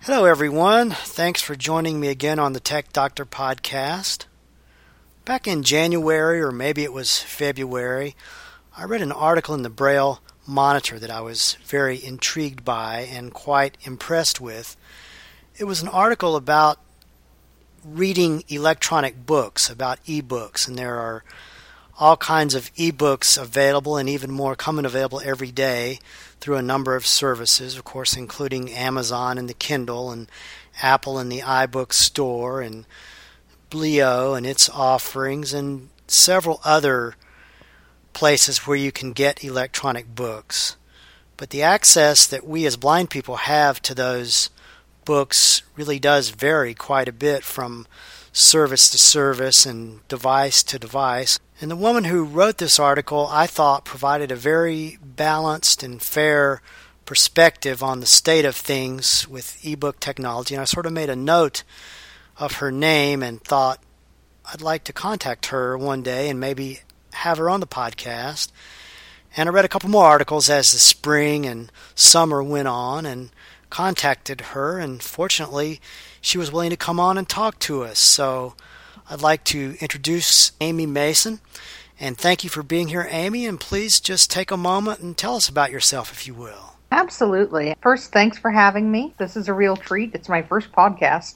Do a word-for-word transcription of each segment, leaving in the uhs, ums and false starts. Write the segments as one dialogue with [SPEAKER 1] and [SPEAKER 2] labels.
[SPEAKER 1] Hello, everyone. Thanks for joining me again on the Tech Doctor podcast. Back in January, or maybe it was February, I read an article in the Braille Monitor that I was very intrigued by and quite impressed with. It was an article about reading electronic books, about e-books, and there are all kinds of e-books available and even more coming available every day through a number of services, of course, including Amazon and the Kindle and Apple and the iBook Store and Bleo and its offerings and several other places where you can get electronic books. But the access that we as blind people have to those books really does vary quite a bit from service to service and device to device. And the woman who wrote this article, I thought, provided a very balanced and fair perspective on the state of things with ebook technology. And I sort of made a note of her name and thought I'd like to contact her one day and maybe have her on the podcast. And I read a couple more articles as the spring and summer went on and contacted her. And fortunately, she was willing to come on and talk to us. So I'd like to introduce Amy Mason, and thank you for being here, Amy, and please just take a moment and tell us about yourself, if you will.
[SPEAKER 2] Absolutely. First, thanks for having me. This is a real treat. It's my first podcast.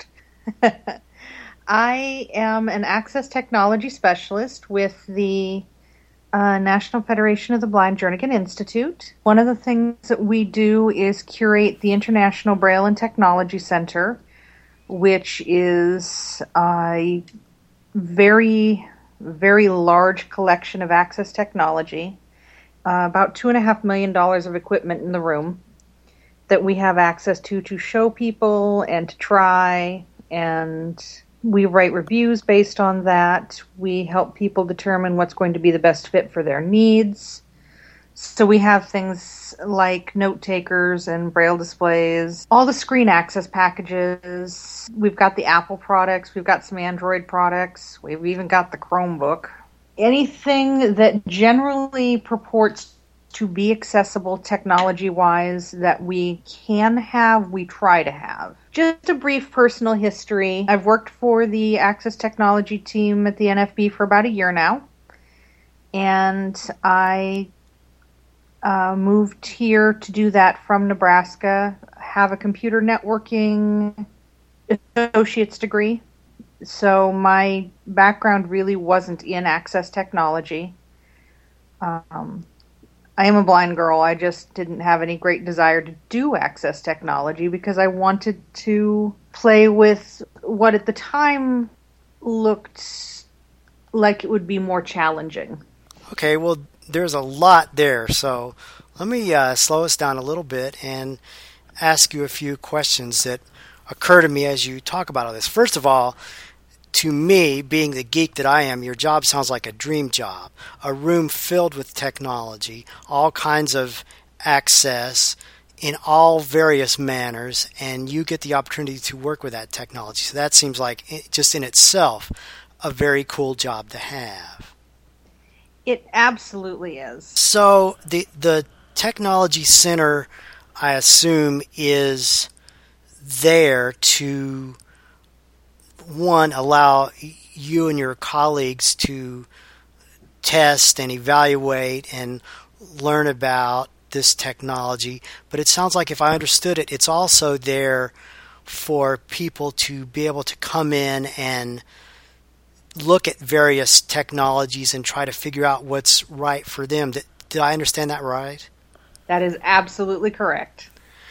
[SPEAKER 2] I am an access technology specialist with the uh, National Federation of the Blind Jernigan Institute. One of the things that we do is curate the International Braille and Technology Center, which is a very, very large collection of access technology, uh, about two and a half million dollars of equipment in the room that we have access to to show people and to try, and we write reviews based on that. We help people determine what's going to be the best fit for their needs. So we have things like note takers and braille displays, all the screen access packages. We've got the Apple products. We've got some Android products. We've even got the Chromebook. Anything that generally purports to be accessible technology-wise that we can have, we try to have. Just a brief personal history. I've worked for the access technology team at the N F B for about a year now. And I Uh, moved here to do that from Nebraska, have a computer networking associate's degree. So my background really wasn't in access technology. Um, I am a blind girl. I just didn't have any great desire to do access technology because I wanted to play with what at the time looked like it would be more challenging.
[SPEAKER 1] Okay, well, there's a lot there, so let me uh, slow us down a little bit and ask you a few questions that occur to me as you talk about all this. First of all, to me, being the geek that I am, your job sounds like a dream job. A room filled with technology, all kinds of access in all various manners, and you get the opportunity to work with that technology. So that seems like, just in itself, a very cool job to have.
[SPEAKER 2] It absolutely is.
[SPEAKER 1] So the the technology center, I assume, is there to, one, allow you and your colleagues to test and evaluate and learn about this technology. But it sounds like, if I understood it, it's also there for people to be able to come in and look at various technologies and try to figure out what's right for them. Did, did I understand that right?
[SPEAKER 2] That is absolutely correct.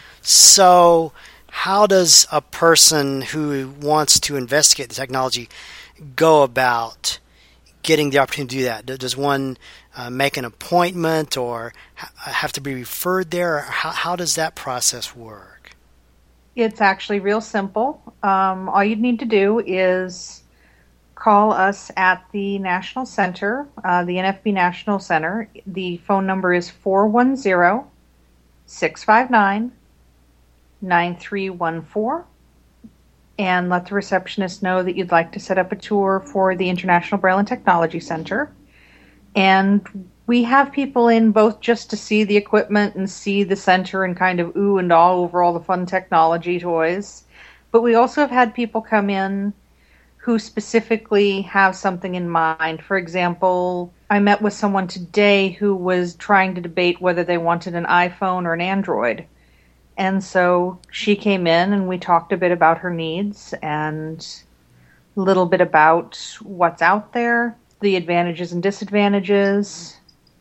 [SPEAKER 1] So how does a person who wants to investigate the technology go about getting the opportunity to do that? Does one uh, make an appointment or ha- have to be referred there? How, how does that process work?
[SPEAKER 2] It's actually real simple. Um, all you'd need to do is call us at the National Center, uh, the N F B National Center. The phone number is four one zero, six five nine, nine three one four. And let the receptionist know that you'd like to set up a tour for the International Braille and Technology Center. And we have people in both just to see the equipment and see the center and kind of ooh and all over all the fun technology toys. But we also have had people come in who specifically have something in mind. For example, I met with someone today who was trying to debate whether they wanted an iPhone or an Android. And so she came in and we talked a bit about her needs and a little bit about what's out there, the advantages and disadvantages,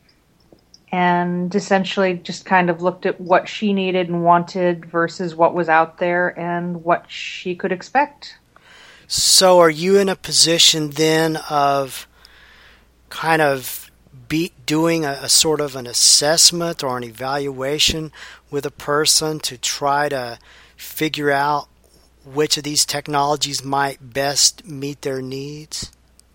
[SPEAKER 2] and essentially just kind of looked at what she needed and wanted versus what was out there and what she could expect.
[SPEAKER 1] So are you in a position then of kind of be doing a, a sort of an assessment or an evaluation with a person to try to figure out which of these technologies might best meet their needs?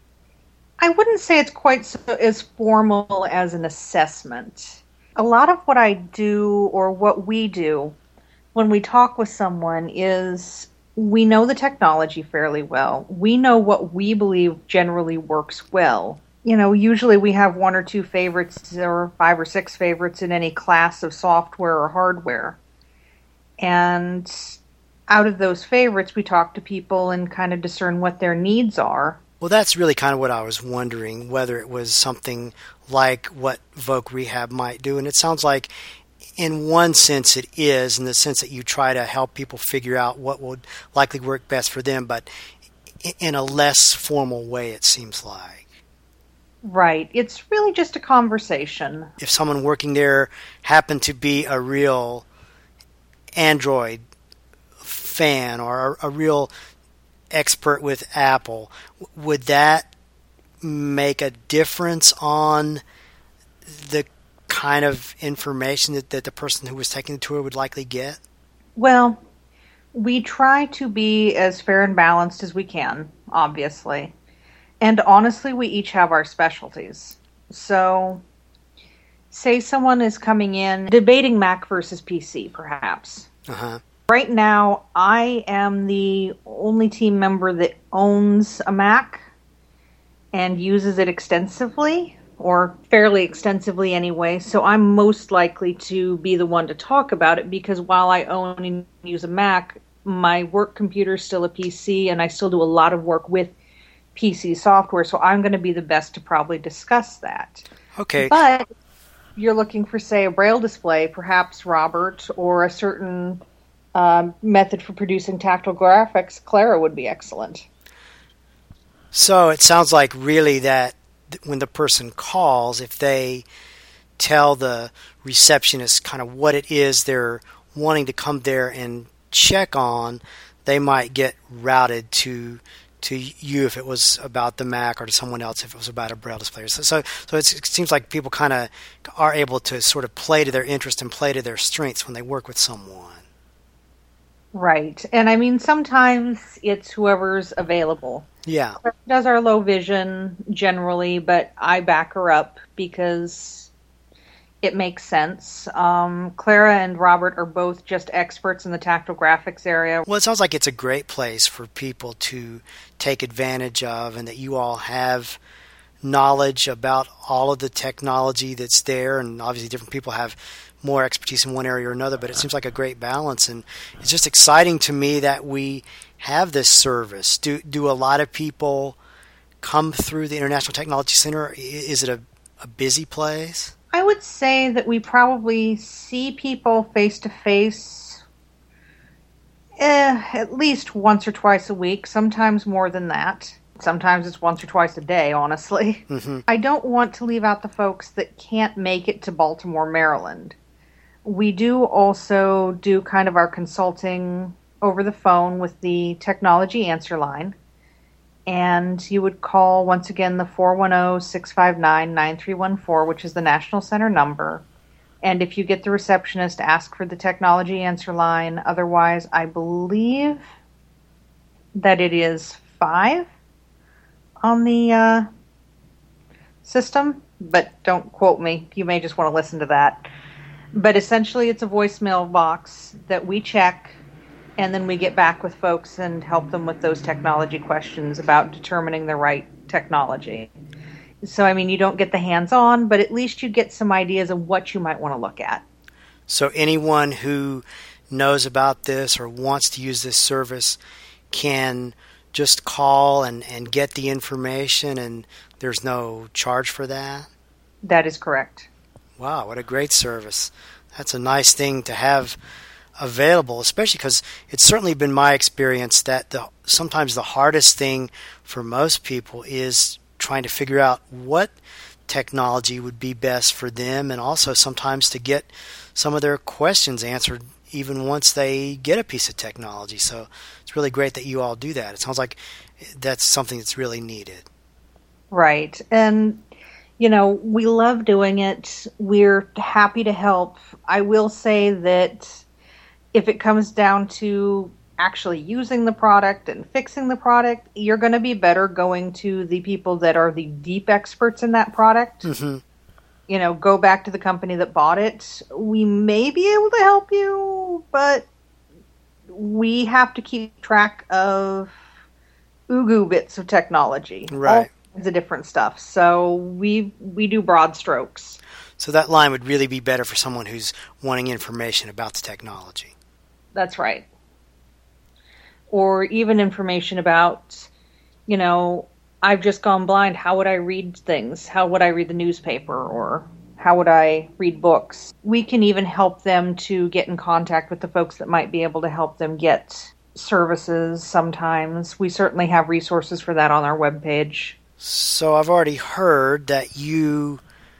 [SPEAKER 2] I wouldn't say it's quite so as formal as an assessment. A lot of what I do or what we do when we talk with someone is we know the technology fairly well. We know what we believe generally works well. You know, usually we have one or two favorites or five or six favorites in any class of software or hardware. And out of those favorites, we talk to people and kind of discern what their needs are.
[SPEAKER 1] Well, that's really kind of what I was wondering, whether it was something like what Voc Rehab might do. And it sounds like in one sense it is, in the sense that you try to help people figure out what would likely work best for them, but in a less formal way, it seems like.
[SPEAKER 2] Right. It's really just a conversation.
[SPEAKER 1] If someone working there happened to be a real Android fan or a, a real expert with Apple, would that make a difference on the kind of information that, that the person who was taking the tour would likely get?
[SPEAKER 2] Well, we try to be as fair and balanced as we can, obviously. And honestly, we each have our specialties. So, say someone is coming in debating Mac versus P C, perhaps.
[SPEAKER 1] Uh-huh.
[SPEAKER 2] Right now, I am the only team member that owns a Mac and uses it extensively, or fairly extensively anyway, so I'm most likely to be the one to talk about it because while I own and use a Mac, my work computer is still a P C and I still do a lot of work with P C software, so I'm going to be the best to probably discuss that.
[SPEAKER 1] Okay.
[SPEAKER 2] But you're looking for, say, a Braille display, perhaps Robert, or a certain um, method for producing tactile graphics, Clara would be excellent.
[SPEAKER 1] So it sounds like really that when the person calls, if they tell the receptionist kind of what it is they're wanting to come there and check on, they might get routed to to you if it was about the Mac, or to someone else if it was about a Braille display. So, so, so it's, it seems like people kind of are able to sort of play to their interest and play to their strengths when they work with someone.
[SPEAKER 2] Right. And I mean, sometimes it's whoever's available.
[SPEAKER 1] Yeah.
[SPEAKER 2] Claire does our low vision generally, but I back her up because it makes sense. Um, Clara and Robert are both just experts in the tactile graphics area.
[SPEAKER 1] Well, it sounds like it's a great place for people to take advantage of, and that you all have knowledge about all of the technology that's there, and obviously different people have more expertise in one area or another, but it seems like a great balance, and it's just exciting to me that we have this service. Do do a lot of people come through the International Technology Center? Is it a, a busy place?
[SPEAKER 2] I would say that we probably see people face-to-face eh, at least once or twice a week, sometimes more than that. Sometimes it's once or twice a day, honestly.
[SPEAKER 1] Mm-hmm.
[SPEAKER 2] I don't want to leave out the folks that can't make it to Baltimore, Maryland. We do also do kind of our consulting over the phone with the technology answer line. And you would call, once again, the four one zero, six five nine, nine three one four, which is the National Center number. And if you get the receptionist, ask for the technology answer line. Otherwise, I believe that it is five on the uh, system, but don't quote me. You may just want to listen to that. But essentially, it's a voicemail box that we check, and then we get back with folks and help them with those technology questions about determining the right technology. So, I mean, you don't get the hands-on, but at least you get some ideas of what you might want to look at.
[SPEAKER 1] So anyone who knows about this or wants to use this service can just call and, and get the information, and there's no charge for that?
[SPEAKER 2] That is correct.
[SPEAKER 1] Wow, what a great service. That's a nice thing to have available, especially because it's certainly been my experience that the sometimes the hardest thing for most people is trying to figure out what technology would be best for them, and also sometimes to get some of their questions answered even once they get a piece of technology. So it's really great that you all do that. It sounds like that's something that's really needed.
[SPEAKER 2] Right. And, you know, we love doing it. We're happy to help. I will say that if it comes down to actually using the product and fixing the product, you're going to be better going to the people that are the deep experts in that product.
[SPEAKER 1] Mm-hmm.
[SPEAKER 2] You know, go back to the company that bought it. We may be able to help you, but we have to keep track of ugu bits of technology.
[SPEAKER 1] Right.
[SPEAKER 2] All kinds of different stuff. So we we do broad strokes.
[SPEAKER 1] So that line would really be better for someone who's wanting information about the technology.
[SPEAKER 2] That's right. Or even information about, you know, I've just gone blind. How would I read things? How would I read the newspaper? Or how would I read books? We can even help them to get in contact with the folks that might be able to help them get services sometimes. We certainly have resources for that on our webpage.
[SPEAKER 1] So I've already heard that you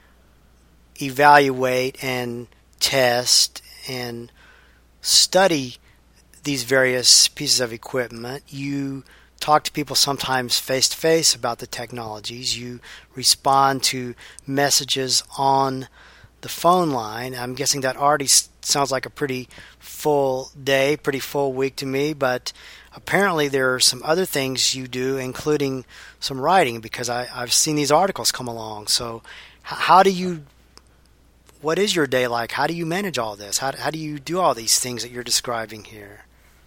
[SPEAKER 1] evaluate and test and study these various pieces of equipment. You talk to people sometimes face-to-face about the technologies. You respond to messages on the phone line. I'm guessing that already sounds like a pretty full day, pretty full week to me, but apparently there are some other things you do, including some writing, because I, I've seen these articles come along. So how do you, what is your day like? How do you manage all this? How, how do you do all these things that you're describing here?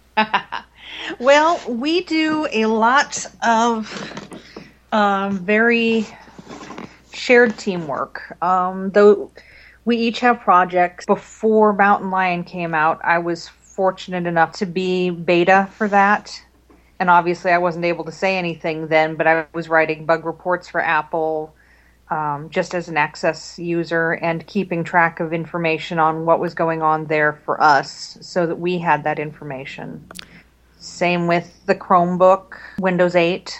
[SPEAKER 2] Well, we do a lot of um, very shared teamwork. Um, though we each have projects. Before Mountain Lion came out, I was fortunate enough to be beta for that. And obviously I wasn't able to say anything then, but I was writing bug reports for Apple um, just as an Access user and keeping track of information on what was going on there for us so that we had that information. Same with the Chromebook, Windows eight,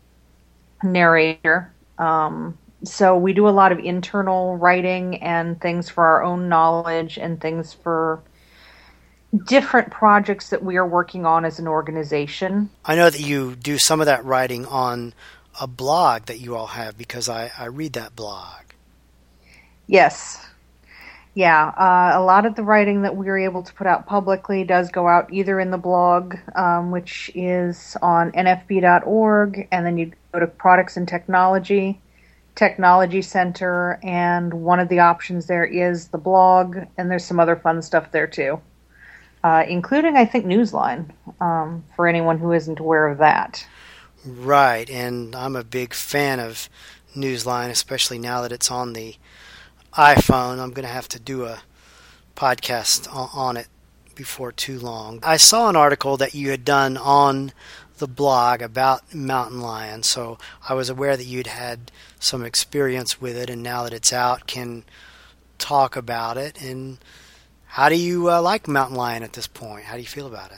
[SPEAKER 2] Narrator. Um, so we do a lot of internal writing and things for our own knowledge and things for different projects that we are working on as an organization.
[SPEAKER 1] I know that you do some of that writing on a blog that you all have, because I, I read that blog.
[SPEAKER 2] Yes. Yeah, uh, a lot of the writing that we're able to put out publicly does go out either in the blog, um, which is on N F B dot org, and then you go to Products and Technology, Technology Center, and one of the options there is the blog, and there's some other fun stuff there too, uh, including, I think, Newsline, um, for anyone who isn't aware of that.
[SPEAKER 1] Right, and I'm a big fan of Newsline, especially now that it's on the iPhone. I'm going to have to do a podcast on it before too long. I saw an article that you had done on the blog about Mountain Lion, so I was aware that you'd had some experience with it, and now that it's out, can talk about it. And how do you uh, like Mountain Lion at this point? How do you feel about it?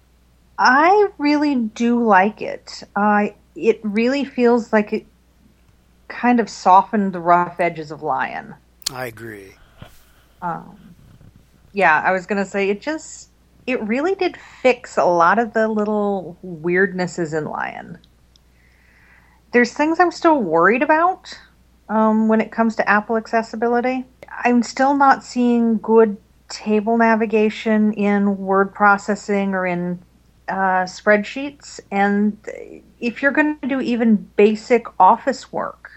[SPEAKER 2] I really do like it. Uh, it really feels like it kind of softened the rough edges of Lion.
[SPEAKER 1] I agree.
[SPEAKER 2] Um, yeah, I was going to say, it just, it really did fix a lot of the little weirdnesses in Lion. There's things I'm still worried about um, when it comes to Apple accessibility. I'm still not seeing good table navigation in word processing or in uh, spreadsheets. And if you're going to do even basic office work,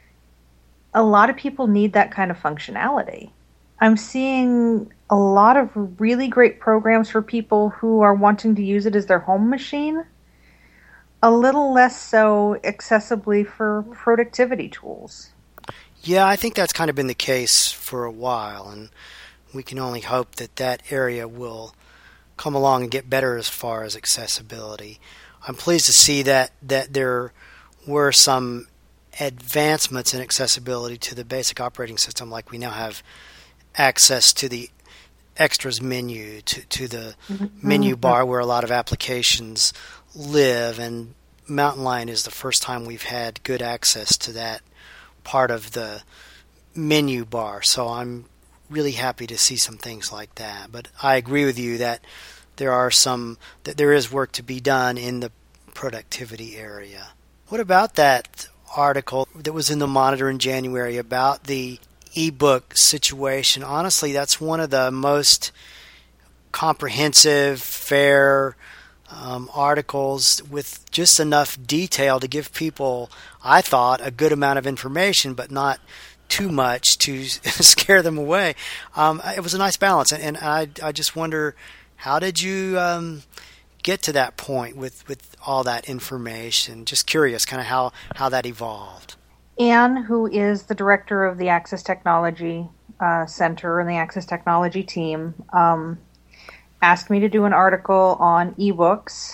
[SPEAKER 2] a lot of people need that kind of functionality. I'm seeing a lot of really great programs for people who are wanting to use it as their home machine, a little less so accessibly for productivity tools.
[SPEAKER 1] Yeah, I think that's kind of been the case for a while, and we can only hope that that area will come along and get better as far as accessibility. I'm pleased to see that, that there were some advancements in accessibility to the basic operating system, like we now have access to the extras menu, to, to the mm-hmm. menu bar where a lot of applications live, and Mountain Lion is the first time we've had good access to that part of the menu bar. So I'm really happy to see some things like that. But I agree with you that there are some that there is work to be done in the productivity area. What about that article that was in the Monitor in January about the ebook situation? Honestly, that's one of the most comprehensive, fair um, articles with just enough detail to give people, I thought, a good amount of information, but not too much to scare them away. Um, it was a nice balance, and, and I, I just wonder, how did you um, get to that point with, with all that information? Just curious, kind of how, how that evolved.
[SPEAKER 2] Anne, who is the director of the Access Technology uh, Center and the Access Technology team, um, asked me to do an article on ebooks,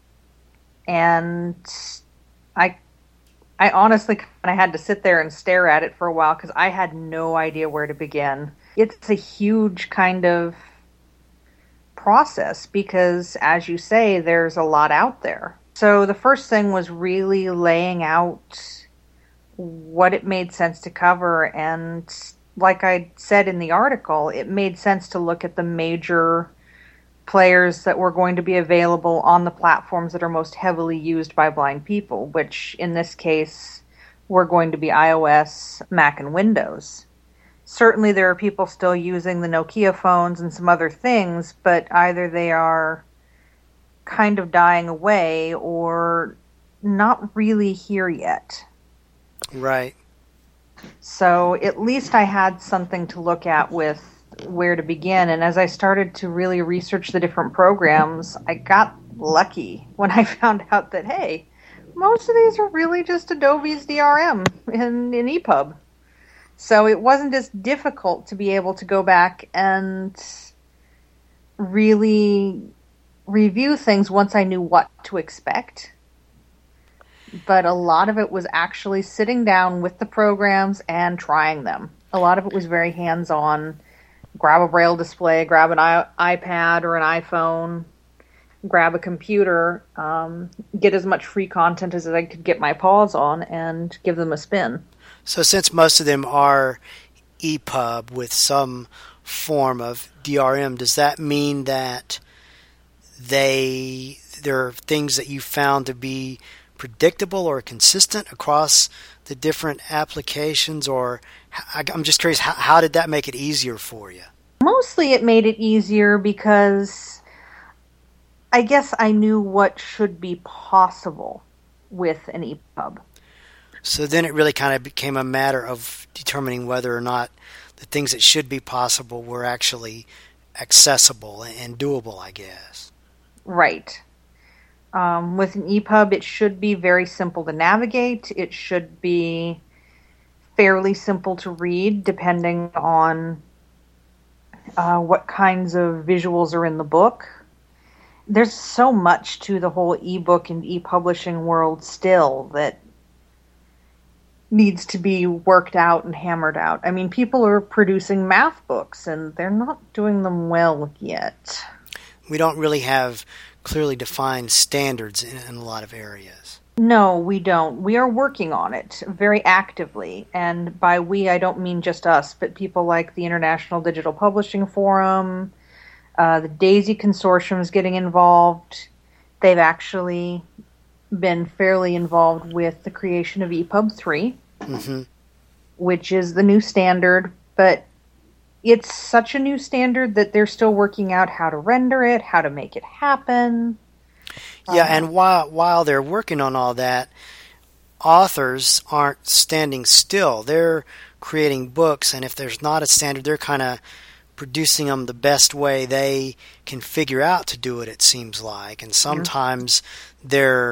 [SPEAKER 2] and I I honestly kind of had to sit there and stare at it for a while because I had no idea where to begin. It's a huge kind of process because, as you say, there's a lot out there. So the first thing was really laying out what it made sense to cover, and like I said in the article, it made sense to look at the major players that were going to be available on the platforms that are most heavily used by blind people, which in this case were going to be iOS, Mac, and Windows. Certainly there are people still using the Nokia phones and some other things, but either they are kind of dying away or not really here yet.
[SPEAKER 1] Right.
[SPEAKER 2] So at least I had something to look at with where to begin. And as I started to really research the different programs, I got lucky when I found out that, hey, most of these are really just Adobe's D R M in, in E P U B. So it wasn't as difficult to be able to go back and really review things once I knew what to expect. But a lot of it was actually sitting down with the programs and trying them. A lot of it was very hands-on. Grab a Braille display, grab an I- iPad or an iPhone, grab a computer, um, get as much free content as I could get my paws on, and give them a spin.
[SPEAKER 1] So since most of them are E P U B with some form of D R M, does that mean that they there are things that you found to be predictable or consistent across the different applications? Or I'm just curious, how, how did that make it easier for you?
[SPEAKER 2] Mostly it made it easier because I guess I knew what should be possible with an E P U B.
[SPEAKER 1] So then it really kind of became a matter of determining whether or not the things that should be possible were actually accessible and doable, I guess.
[SPEAKER 2] Right. Um, with an E P U B, it should be very simple to navigate. It should be fairly simple to read, depending on uh, what kinds of visuals are in the book. There's so much to the whole ebook and e-publishing world still that needs to be worked out and hammered out. I mean, people are producing math books, and they're not doing them well yet.
[SPEAKER 1] We don't really have clearly defined standards in, in a lot of areas.
[SPEAKER 2] No, we don't. We are working on it very actively. And by we, I don't mean just us, but people like the International Digital Publishing Forum, uh, the DAISY Consortium is getting involved. They've actually been fairly involved with the creation of E P U B three, mm-hmm. which is the new standard, but it's such a new standard that they're still working out how to render it, how to make it happen.
[SPEAKER 1] Yeah, um, and while while they're working on all that, authors aren't standing still. They're creating books, and if there's not a standard, they're kind of producing them the best way they can figure out to do it, it seems like. And sometimes mm-hmm. they're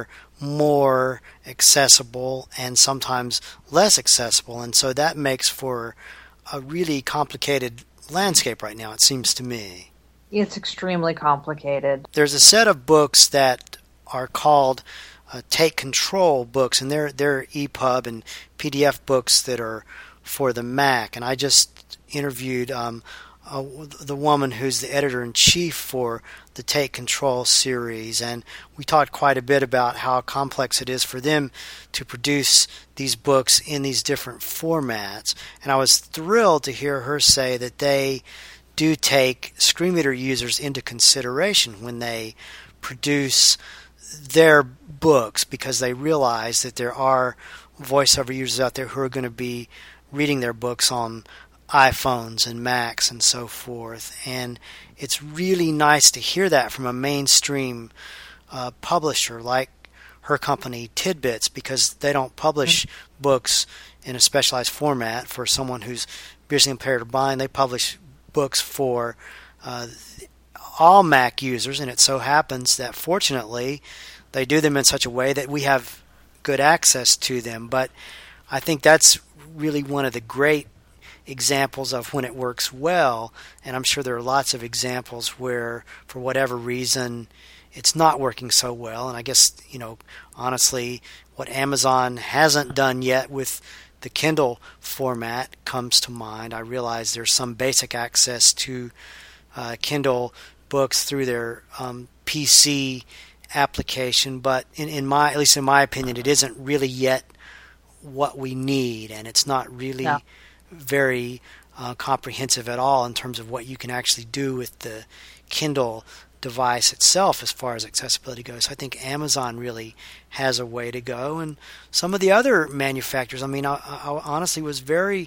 [SPEAKER 1] more accessible and sometimes less accessible. And so that makes for a really complicated landscape right now, it seems to me.
[SPEAKER 2] It's extremely complicated.
[SPEAKER 1] There's a set of books that are called uh, Take Control books, and they're, they're E P U B and P D F books that are for the Mac. And I just interviewed um, uh, the woman who's the editor-in-chief for the Take Control series, and we talked quite a bit about how complex it is for them to produce these books in these different formats. And I was thrilled to hear her say that they do take screen reader users into consideration when they produce their books, because they realize that there are voiceover users out there who are going to be reading their books on iPhones and Macs and so forth. And it's really nice to hear that from a mainstream uh, publisher like her company, Tidbits, because they don't publish mm-hmm. books in a specialized format for someone who's visually impaired or blind. They publish books for uh, all Mac users, and it so happens that fortunately they do them in such a way that we have good access to them. But I think that's really one of the great examples of when it works well, and I'm sure there are lots of examples where for whatever reason it's not working so well. And I guess, you know, honestly, what Amazon hasn't done yet with the Kindle format comes to mind. I realize there's some basic access to uh, Kindle books through their um, P C application, but in, in my, at least in my opinion, it isn't really yet what we need, and it's not really no. very uh, comprehensive at all in terms of what you can actually do with the Kindle device itself as far as accessibility goes. So I think Amazon really has a way to go, and some of the other manufacturers. I mean, I, I honestly was very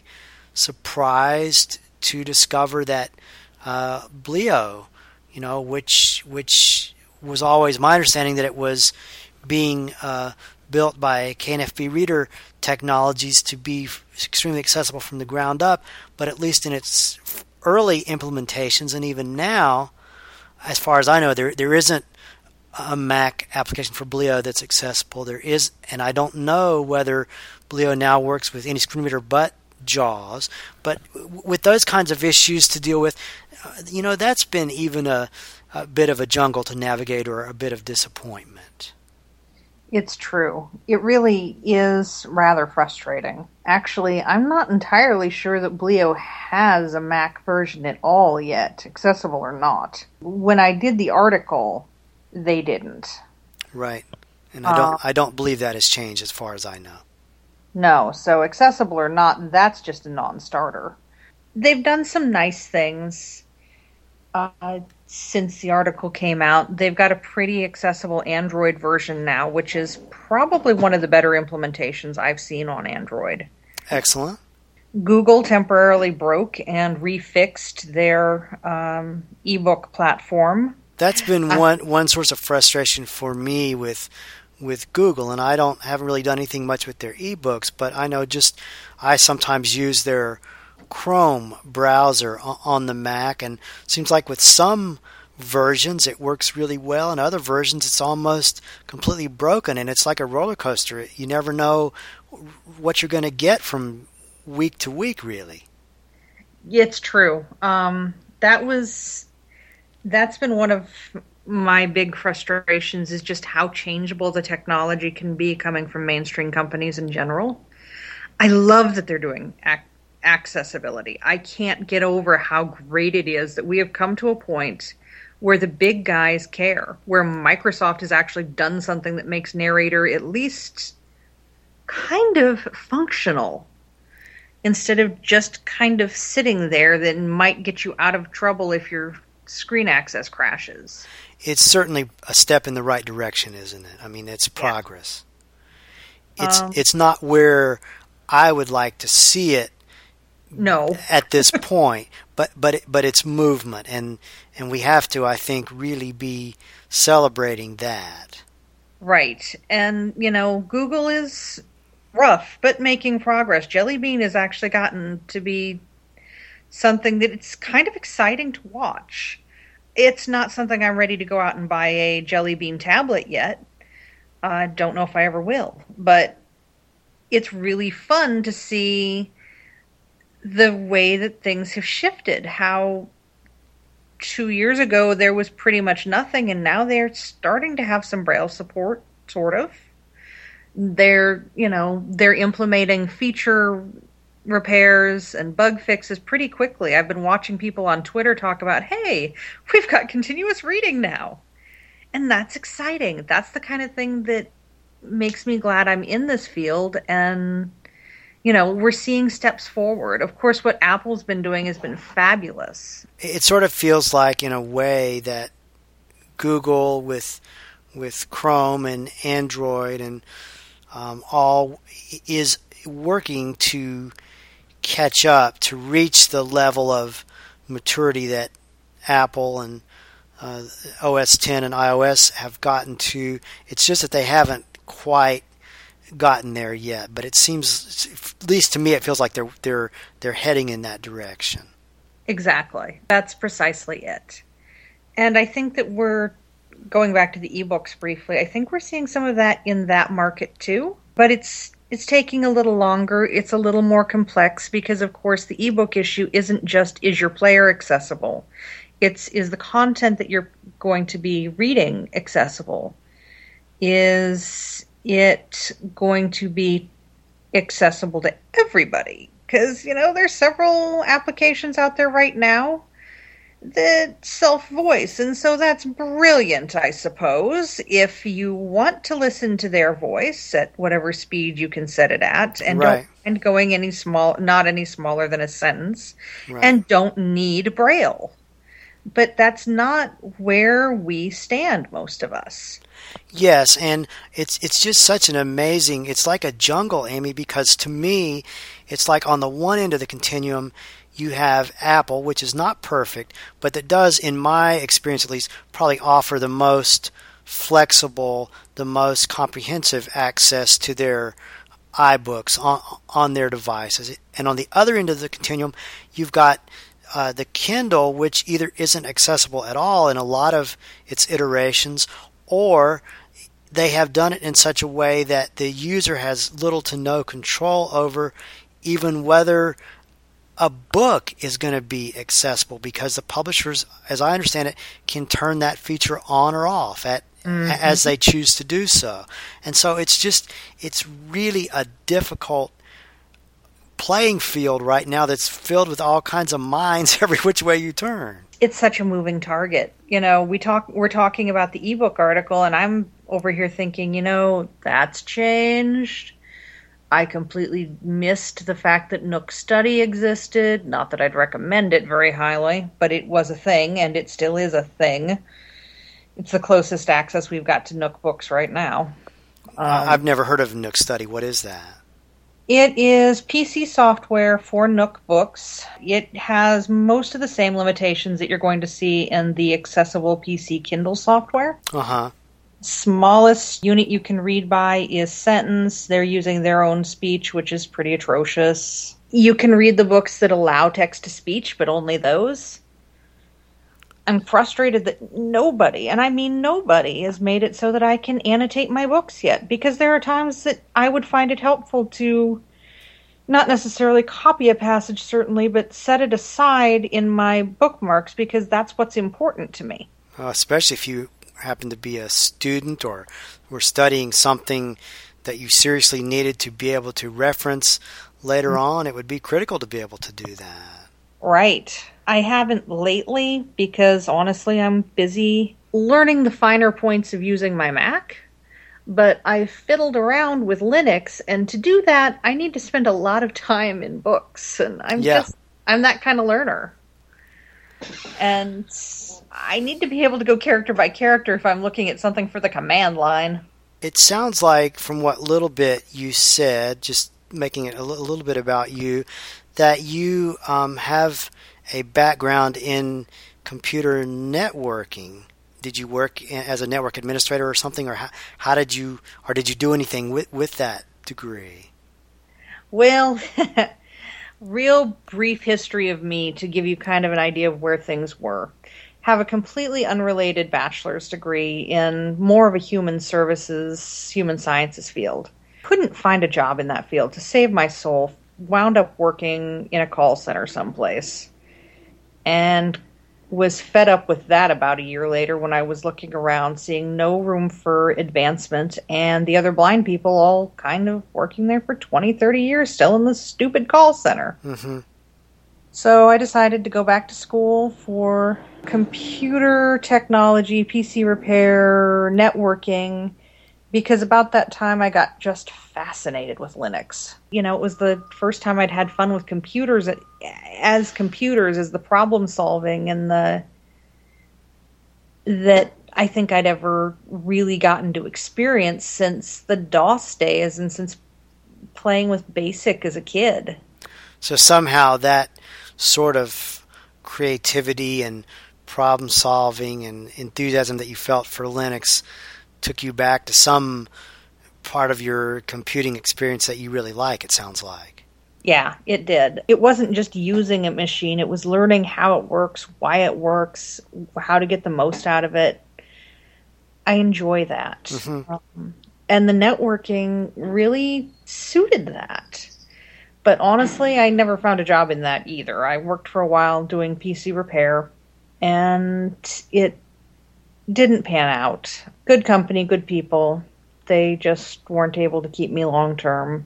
[SPEAKER 1] surprised to discover that uh, Bleo, you know, which which was always my understanding that it was being uh, built by K N F B Reader Technologies to be extremely accessible from the ground up, but at least in its early implementations, and even now, as far as I know, there there isn't a Mac application for Bleo that's accessible. There is, and I don't know whether Bleo now works with any screen reader but JAWS. But with those kinds of issues to deal with, you know, that's been even a, a bit of a jungle to navigate, or a bit of disappointment.
[SPEAKER 2] It's true. It really is rather frustrating. Actually, I'm not entirely sure that Bleo has a Mac version at all yet, accessible or not. When I did the article, they didn't.
[SPEAKER 1] Right. And I don't uh, I don't believe that has changed as far as I know.
[SPEAKER 2] No, so accessible or not, that's just a non-starter. They've done some nice things uh, since the article came out. They've got a pretty accessible Android version now, which is probably one of the better implementations I've seen on Android.
[SPEAKER 1] Excellent.
[SPEAKER 2] Google temporarily broke and refixed their um, ebook platform.
[SPEAKER 1] That's been uh, one one source of frustration for me with with Google, and I don't haven't really done anything much with their ebooks, but I know just I sometimes use their Chrome browser on the Mac, and it seems like with some versions it works really well, and other versions it's almost completely broken, and it's like a roller coaster. You never know what you're going to get from week to week, really.
[SPEAKER 2] It's true. Um, that was that's been one of my big frustrations, is just how changeable the technology can be coming from mainstream companies in general. I love that they're doing ac- accessibility. I can't get over how great it is that we have come to a point where the big guys care, where Microsoft has actually done something that makes Narrator at least kind of functional, instead of just kind of sitting there that might get you out of trouble if your screen access crashes.
[SPEAKER 1] It's certainly a step in the right direction, isn't it? I mean, it's progress. Yeah. It's um, it's not where I would like to see it.
[SPEAKER 2] No.
[SPEAKER 1] At this point, but but it, but it's movement, and and we have to, I think, really be celebrating that.
[SPEAKER 2] Right, and you know, Google is rough, but making progress. Jelly Bean has actually gotten to be something that it's kind of exciting to watch. It's not something I'm ready to go out and buy a Jelly Bean tablet yet, I don't know if I ever will, but it's really fun to see the way that things have shifted. How two years ago there was pretty much nothing, and now they're starting to have some Braille support, sort of. They're, you know, they're implementing feature repairs and bug fixes pretty quickly. I've been watching people on Twitter talk about, hey, we've got continuous reading now. And that's exciting. That's the kind of thing that makes me glad I'm in this field. And, you know, we're seeing steps forward. Of course, what Apple's been doing has been fabulous.
[SPEAKER 1] It sort of feels like, in a way, that Google with with Chrome and Android and um, all is working to catch up, to reach the level of maturity that Apple and uh, O S ten and iOS have gotten to. It's just that they haven't quite gotten there yet, but it seems, at least to me, it feels like they're they're they're heading in that direction.
[SPEAKER 2] Exactly. That's precisely it. And I think that we're going back to the ebooks briefly. I think we're seeing some of that in that market too, but it's it's taking a little longer. It's a little more complex because, of course, the ebook issue isn't just, is your player accessible? It's, is the content that you're going to be reading accessible? Is it going to be accessible to everybody? Because, you know, there's several applications out there right now that self-voice, and so that's brilliant, I suppose, if you want to listen to their voice at whatever speed you can set it at, and
[SPEAKER 1] right.
[SPEAKER 2] don't and going any small, not any smaller than a sentence,
[SPEAKER 1] right.
[SPEAKER 2] and don't need Braille. But that's not where we stand, most of us.
[SPEAKER 1] Yes, and it's it's just such an amazing, it's like a jungle, Amy, because to me, it's like on the one end of the continuum, you have Apple, which is not perfect, but that does, in my experience at least, probably offer the most flexible, the most comprehensive access to their iBooks on, on their devices. And on the other end of the continuum, you've got uh, the Kindle, which either isn't accessible at all in a lot of its iterations, or they have done it in such a way that the user has little to no control over even whether a book is going to be accessible, because the publishers, as I understand it, can turn that feature on or off at mm-hmm. as they choose to do so. And so it's just, it's really a difficult playing field right now that's filled with all kinds of minds every which way you turn.
[SPEAKER 2] It's such a moving target. You know, we talk, we're talking about the ebook article, and I'm over here thinking, you know, that's changed. I completely missed the fact that Nook Study existed. Not that I'd recommend it very highly, but it was a thing, and it still is a thing. It's the closest access we've got to Nook books right now. Um,
[SPEAKER 1] uh, I've never heard of Nook Study. What is that?
[SPEAKER 2] It is P C software for Nook books. It has most of the same limitations that you're going to see in the accessible P C Kindle software.
[SPEAKER 1] Uh-huh.
[SPEAKER 2] Smallest unit you can read by is sentence. They're using their own speech, which is pretty atrocious. You can read the books that allow text-to-speech, but only those. I'm frustrated that nobody, and I mean nobody, has made it so that I can annotate my books yet, because there are times that I would find it helpful to not necessarily copy a passage, certainly, but set it aside in my bookmarks, because that's what's important to me.
[SPEAKER 1] Uh, especially if you happen to be a student or were studying something that you seriously needed to be able to reference later mm-hmm. on, it would be critical to be able to do that.
[SPEAKER 2] Right. I haven't lately because, honestly, I'm busy learning the finer points of using my Mac, but I've fiddled around with Linux, and to do that, I need to spend a lot of time in books, and I'm
[SPEAKER 1] yeah.
[SPEAKER 2] just, I'm that kind of learner. And I need to be able to go character by character if I'm looking at something for the command line.
[SPEAKER 1] It sounds like, from what little bit you said, just making it a little, a little bit about you, that you um, have a background in computer networking. Did you work in, as a network administrator or something, or how, how did you, or did you do anything with, with that degree?
[SPEAKER 2] Well, real brief history of me to give you kind of an idea of where things were. have a completely unrelated bachelor's degree in more of a human services, human sciences field. Couldn't find a job in that field to save my soul. Wound up working in a call center someplace. And was fed up with that about a year later when I was looking around, seeing no room for advancement, and the other blind people all kind of working there for twenty, thirty years, still in the stupid call center.
[SPEAKER 1] Mm-hmm.
[SPEAKER 2] So I decided to go back to school for computer technology, P C repair, networking, because about that time I got just fascinated with Linux. You know, it was the first time I'd had fun with computers as computers, as the problem solving and the that I think I'd ever really gotten to experience since the DOS days and since playing with BASIC as a kid.
[SPEAKER 1] So somehow that sort of creativity and problem solving and enthusiasm that you felt for Linux took you back to some part of your computing experience that you really like, it sounds like.
[SPEAKER 2] Yeah, it did. It wasn't just using a machine. It was learning how it works, why it works, how to get the most out of it. I enjoy that. Mm-hmm. Um, and the networking really suited that. But honestly, I never found a job in that either. I worked for a while doing P C repair, and it didn't pan out. Good company, good people. They just weren't able to keep me long term.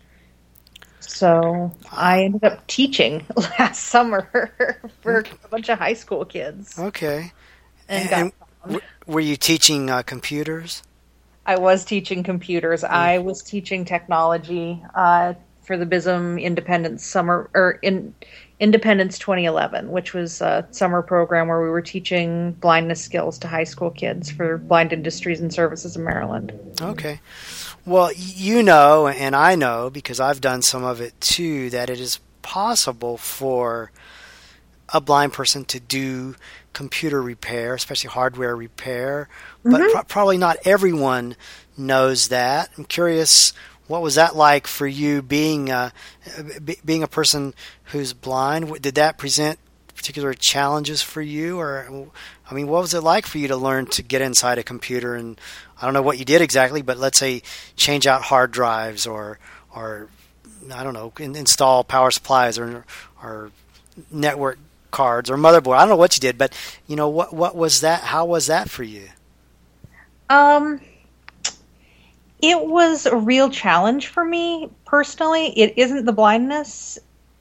[SPEAKER 2] So I ended up teaching last summer for okay. a bunch of high school kids.
[SPEAKER 1] Okay.
[SPEAKER 2] And,
[SPEAKER 1] and,
[SPEAKER 2] got
[SPEAKER 1] and were you teaching uh, computers?
[SPEAKER 2] I was teaching computers. Mm-hmm. I was teaching technology uh, for the B I S M Independence Summer or in Independence twenty eleven, which was a summer program where we were teaching blindness skills to high school kids for Blind Industries and Services in Maryland.
[SPEAKER 1] Okay. Well, you know, and I know, because I've done some of it too, that it is possible for a blind person to do computer repair, especially hardware repair, but mm-hmm. pro- probably not everyone knows that. I'm curious, what was that like for you being a, b- being a person who's blind? Did that present particular challenges for you? Or, I mean, what was it like for you to learn to get inside a computer and, I don't know what you did exactly, but let's say change out hard drives or, or I don't know, in, install power supplies or, or network cards or motherboard. I don't know what you did, but, you know, what what was that? How was that for you?
[SPEAKER 2] Um... It was a real challenge for me personally. It isn't the blindness.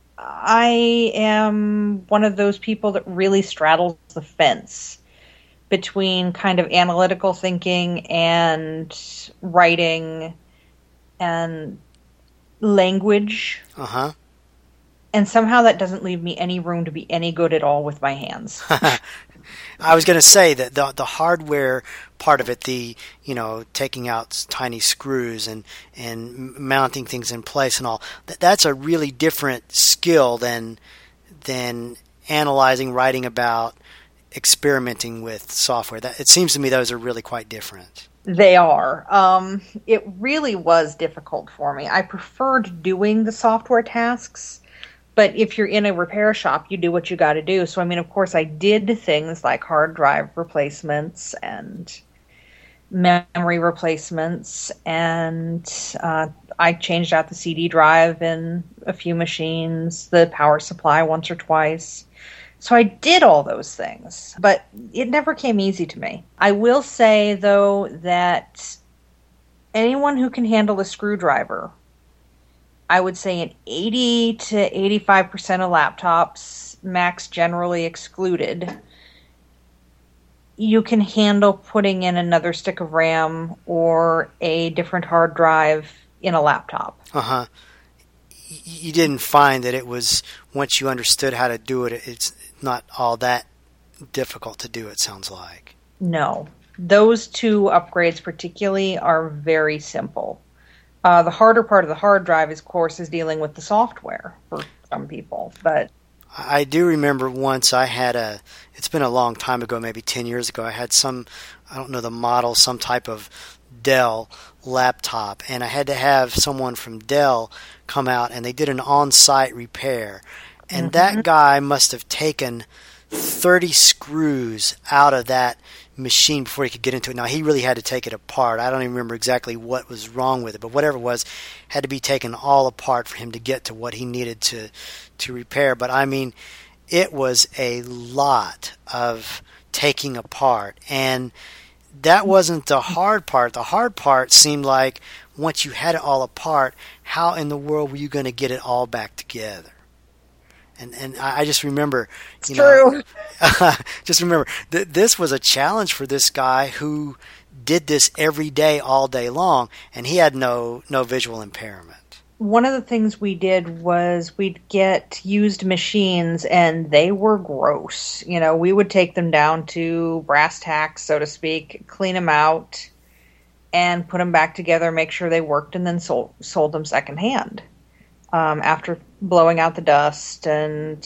[SPEAKER 2] I am one of those people that really straddles the fence between kind of analytical thinking and writing and language.
[SPEAKER 1] Uh-huh.
[SPEAKER 2] And somehow that doesn't leave me any room to be any good at all with my hands.
[SPEAKER 1] I was going to say that the the hardware part of it, the, you know, taking out tiny screws and, and mounting things in place and all, that, that's a really different skill than than analyzing, writing about, experimenting with software. That, it seems to me those are really quite different.
[SPEAKER 2] They are. Um, it really was difficult for me. I preferred doing the software tasks. But if you're in a repair shop, you do what you got to do. So, I mean, of course, I did things like hard drive replacements and memory replacements, and uh, I changed out the C D drive in a few machines, the power supply once or twice. So I did all those things, but it never came easy to me. I will say, though, that anyone who can handle a screwdriver, I would say in eighty to eighty-five percent of laptops, Macs generally excluded, you can handle putting in another stick of RAM or a different hard drive in a laptop.
[SPEAKER 1] Uh-huh. You didn't find that it was, once you understood how to do it, it's not all that difficult to do, it sounds like.
[SPEAKER 2] No. Those two upgrades particularly are very simple. Uh, the harder part of the hard drive, of course, is dealing with the software for some people. But
[SPEAKER 1] I do remember once I had a, it's been a long time ago, maybe ten years ago, I had some, I don't know the model, some type of Dell laptop, and I had to have someone from Dell come out, and they did an on-site repair. And mm-hmm. that guy must have taken thirty screws out of that machine before he could get into it. Now, he really had to take it apart. I don't even remember exactly what was wrong with it, but whatever it was had to be taken all apart for him to get to what he needed to to repair. But I mean, it was a lot of taking apart, and that wasn't the hard part. The hard part seemed like once you had it all apart, how in the world were you going to get it all back together? And and I just remember, you
[SPEAKER 2] it's
[SPEAKER 1] know,
[SPEAKER 2] true.
[SPEAKER 1] just remember th- this was a challenge for this guy who did this every day, all day long, and he had no no visual impairment.
[SPEAKER 2] One of the things we did was we'd get used machines, and they were gross. You know, we would take them down to brass tacks, so to speak, clean them out, and put them back together, make sure they worked, and then sold sold them secondhand. Um, after blowing out the dust and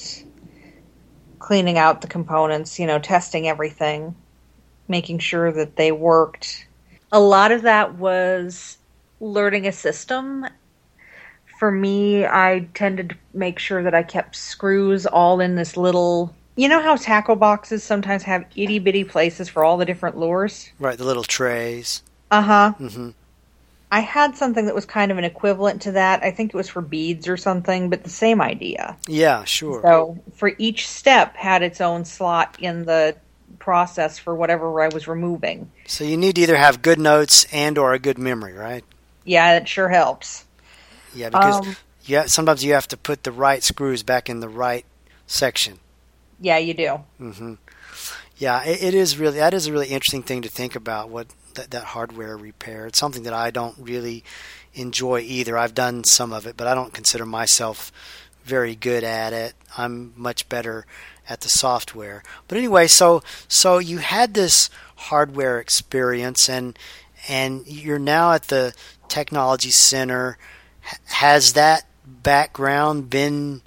[SPEAKER 2] cleaning out the components, you know, testing everything, making sure that they worked. A lot of that was learning a system. For me, I tended to make sure that I kept screws all in this little... You know how tackle boxes sometimes have itty-bitty places for all the different lures?
[SPEAKER 1] Right, the little trays.
[SPEAKER 2] Uh-huh.
[SPEAKER 1] Mm-hmm.
[SPEAKER 2] I had something that was kind of an equivalent to that. I think it was for beads or something, but the same idea.
[SPEAKER 1] Yeah, sure.
[SPEAKER 2] So for each step had its own slot in the process for whatever I was removing.
[SPEAKER 1] So you need to either have good notes and or a good memory, right?
[SPEAKER 2] Yeah, it sure helps.
[SPEAKER 1] Yeah, because
[SPEAKER 2] Um,
[SPEAKER 1] yeah, sometimes you have to put the right screws back in the right section.
[SPEAKER 2] Yeah, you do.
[SPEAKER 1] Mm-hmm. Yeah, it, it is really that is a really interesting thing to think about. What that, that hardware repair. It's something that I don't really enjoy either. I've done some of it, but I don't consider myself very good at it. I'm much better at the software. But anyway, so so you had this hardware experience, and and you're now at the Technology Center. Has that background been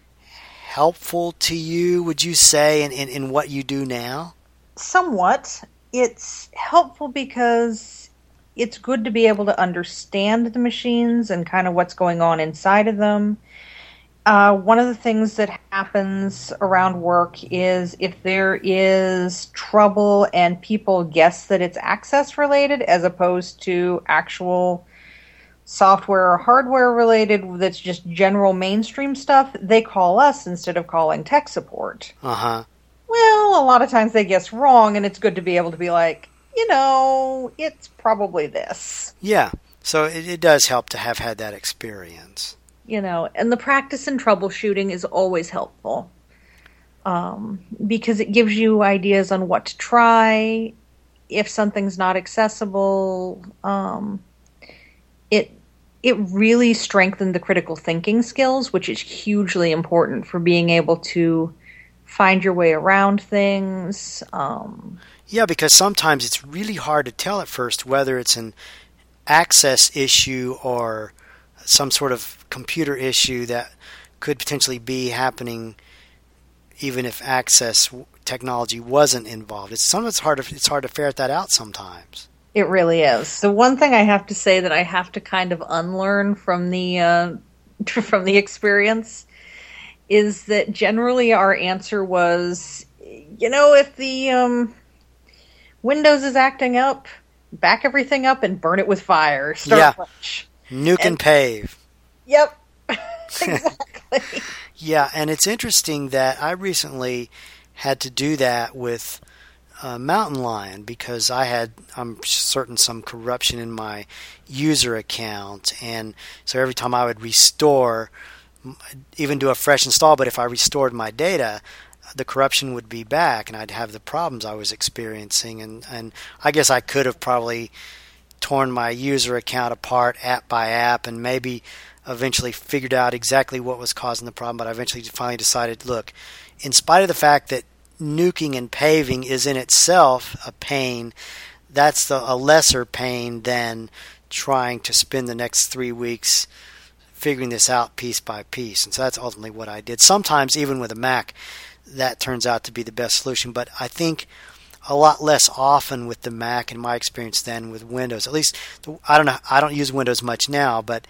[SPEAKER 1] helpful to you, would you say, in, in, in what you do now?
[SPEAKER 2] Somewhat. It's helpful because it's good to be able to understand the machines and kind of what's going on inside of them. Uh, one of the things that happens around work is if there is trouble and people guess that it's access related as opposed to actual software or hardware related that's just general mainstream stuff, they call us instead of calling tech support.
[SPEAKER 1] Uh-huh.
[SPEAKER 2] Well, a lot of times they guess wrong, and it's good to be able to be like, you know, it's probably this.
[SPEAKER 1] Yeah, so it, it does help to have had that experience.
[SPEAKER 2] You know, and the practice and troubleshooting is always helpful um, because it gives you ideas on what to try. If something's not accessible, um, it it really strengthened the critical thinking skills, which is hugely important for being able to find your way around things. Um,
[SPEAKER 1] yeah, because sometimes it's really hard to tell at first whether it's an access issue or some sort of computer issue that could potentially be happening even if access technology wasn't involved. It's sometimes hard to, it's hard to ferret that out sometimes.
[SPEAKER 2] It really is. The one thing I have to say that I have to kind of unlearn from the uh, from the experience is that generally our answer was, you know, if the um, Windows is acting up, back everything up and burn it with fire. Start
[SPEAKER 1] yeah.
[SPEAKER 2] fresh.
[SPEAKER 1] Nuke and, and pave.
[SPEAKER 2] Yep. Exactly.
[SPEAKER 1] Yeah, and it's interesting that I recently had to do that with uh, Mountain Lion because I had, I'm certain, some corruption in my user account, and so every time I would restore, even do a fresh install, but if I restored my data, the corruption would be back, and I'd have the problems I was experiencing, and, and I guess I could have probably torn my user account apart app by app and maybe eventually figured out exactly what was causing the problem, but I eventually finally decided, look, in spite of the fact that nuking and paving is in itself a pain, that's the, a lesser pain than trying to spend the next three weeks figuring this out piece by piece. And so that's ultimately what I did. Sometimes even with a Mac, that turns out to be the best solution, but I think a lot less often with the Mac in my experience than with Windows. At least I don't know, I don't use Windows much now, but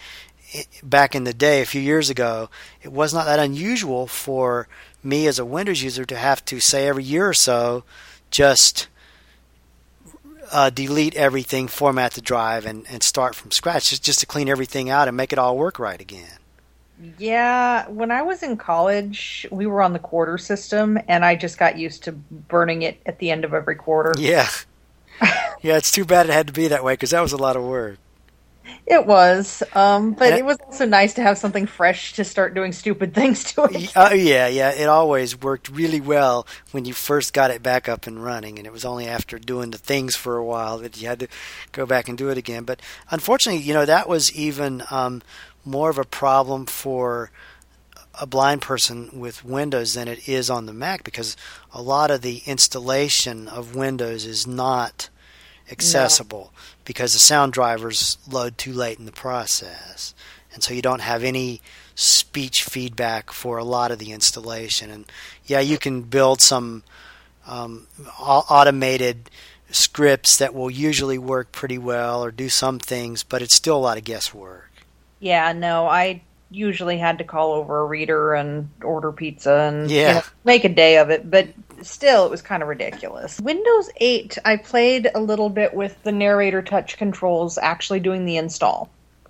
[SPEAKER 1] back in the day, a few years ago, it was not that unusual for me as a Windows user to have to, say, every year or so, just uh, delete everything, format the drive, and, and start from scratch, just, just to clean everything out and make it all work right again.
[SPEAKER 2] Yeah, when I was in college, we were on the quarter system, and I just got used to burning it at the end of every quarter.
[SPEAKER 1] Yeah. Yeah, it's too bad it had to be that way, because that was a lot of work.
[SPEAKER 2] It was, um, but
[SPEAKER 1] And
[SPEAKER 2] it was also nice to have something fresh to start doing stupid things to it.
[SPEAKER 1] Oh, yeah, yeah. It always worked really well when you first got it back up and running, and it was only after doing the things for a while that you had to go back and do it again. But unfortunately, you know, that was even um, more of a problem for a blind person with Windows than it is on the Mac, because a lot of the installation of Windows is not accessible. No. Because the sound drivers load too late in the process. And so you don't have any speech feedback for a lot of the installation. And yeah, you can build some um, automated scripts that will usually work pretty well or do some things, but it's still a lot of guesswork.
[SPEAKER 2] Yeah, no, I usually had to call over a reader and order pizza and
[SPEAKER 1] yeah.
[SPEAKER 2] you know, make a day of it, but still, it was kind of ridiculous. Windows eight, I played a little bit with the narrator touch controls actually doing the install.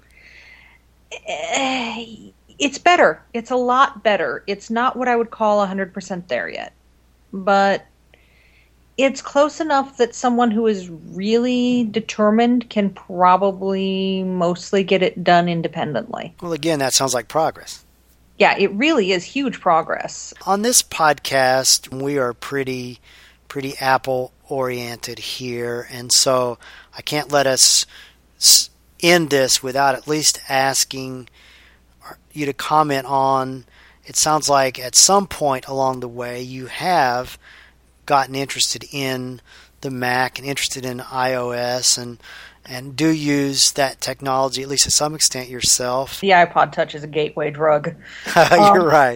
[SPEAKER 2] It's better. It's a lot better. It's not what I would call one hundred percent there yet. But it's close enough that someone who is really determined can probably mostly get it done independently.
[SPEAKER 1] Well, again, that sounds like progress.
[SPEAKER 2] Yeah, it really is huge progress.
[SPEAKER 1] On this podcast, we are pretty pretty Apple oriented here, and so I can't let us end this without at least asking you to comment on, it sounds like at some point along the way you have gotten interested in the Mac and interested in iOS and and do use that technology, at least to some extent, yourself.
[SPEAKER 2] The iPod Touch is a gateway drug.
[SPEAKER 1] You're um, right.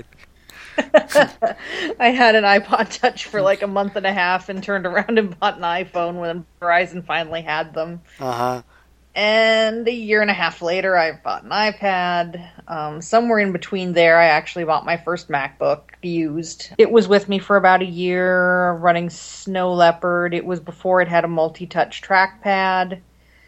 [SPEAKER 2] I had an iPod Touch for like a month and a half and turned around and bought an iPhone when Verizon finally had them.
[SPEAKER 1] Uh-huh.
[SPEAKER 2] And a year and a half later, I bought an iPad. Um, somewhere in between there, I actually bought my first MacBook used. It was with me for about a year, running Snow Leopard. It was before it had a multi-touch trackpad.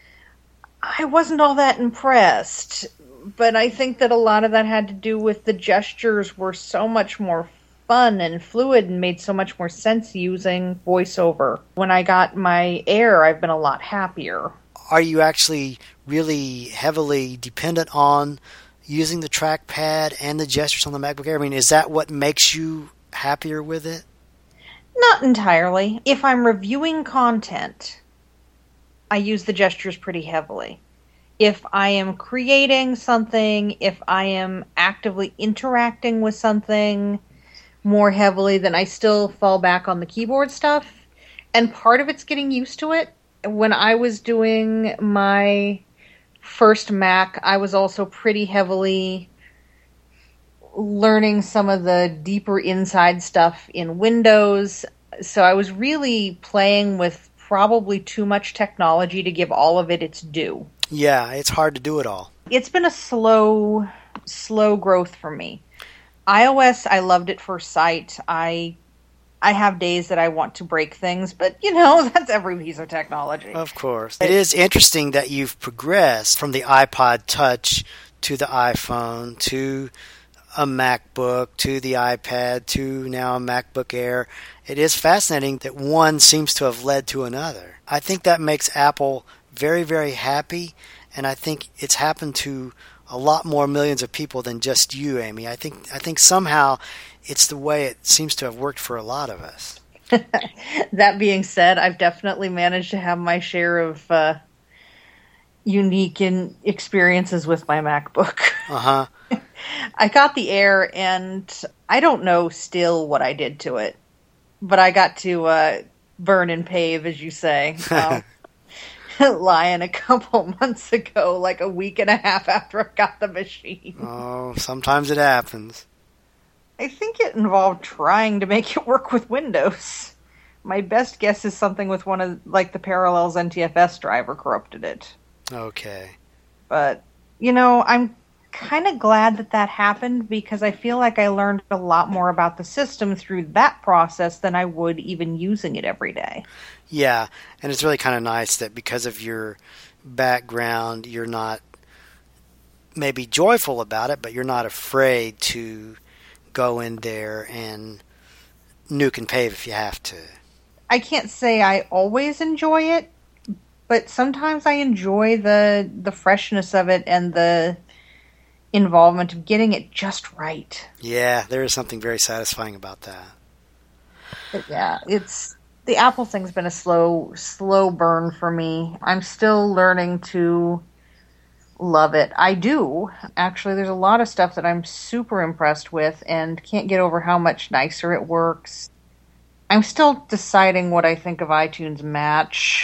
[SPEAKER 2] I wasn't all that impressed, but I think that a lot of that had to do with the gestures were so much more fun and fluid and made so much more sense using VoiceOver. When I got my Air, I've been a lot happier.
[SPEAKER 1] Are you actually really heavily dependent on using the trackpad and the gestures on the MacBook Air? I mean, is that what makes you happier with it?
[SPEAKER 2] Not entirely. If I'm reviewing content, I use the gestures pretty heavily. If I am creating something, if I am actively interacting with something more heavily, then I still fall back on the keyboard stuff. And part of it's getting used to it. When I was doing my first Mac, I was also pretty heavily learning some of the deeper inside stuff in Windows. So I was really playing with probably too much technology to give all of it its due.
[SPEAKER 1] Yeah, it's hard to do it all.
[SPEAKER 2] It's been a slow, slow growth for me. iOS, I loved at first sight. I I have days that I want to break things, but, you know, that's every piece of technology.
[SPEAKER 1] Of course. It is interesting that you've progressed from the iPod Touch to the iPhone to a MacBook to the iPad to now a MacBook Air. It is fascinating that one seems to have led to another. I think that makes Apple very, very happy, and I think it's happened to a lot more millions of people than just you, Amy. I think I think somehow it's the way it seems to have worked for a lot of us.
[SPEAKER 2] That being said, I've definitely managed to have my share of uh, unique in experiences with my MacBook.
[SPEAKER 1] Uh-huh.
[SPEAKER 2] I got the Air, and I don't know still what I did to it, but I got to uh, burn and pave, as you say. Um, lying a couple months ago, like a week and a half after I got the machine.
[SPEAKER 1] Oh, sometimes it happens.
[SPEAKER 2] I think it involved trying to make it work with Windows. My best guess is something with one of, like, the Parallels N T F S driver corrupted it.
[SPEAKER 1] Okay.
[SPEAKER 2] But, you know, I'm kind of glad that that happened because I feel like I learned a lot more about the system through that process than I would even using it every day.
[SPEAKER 1] Yeah, and it's really kind of nice that because of your background, you're not maybe joyful about it, but you're not afraid to go in there and nuke and pave if you have to.
[SPEAKER 2] I can't say I always enjoy it, but sometimes I enjoy the the freshness of it and the involvement of getting it just right.
[SPEAKER 1] Yeah, there is something very satisfying about that.
[SPEAKER 2] But yeah, it's the Apple thing's been a slow slow burn for me. I'm still learning to love it. I do. Actually, there's a lot of stuff that I'm super impressed with and can't get over how much nicer it works. I'm still deciding what I think of iTunes Match.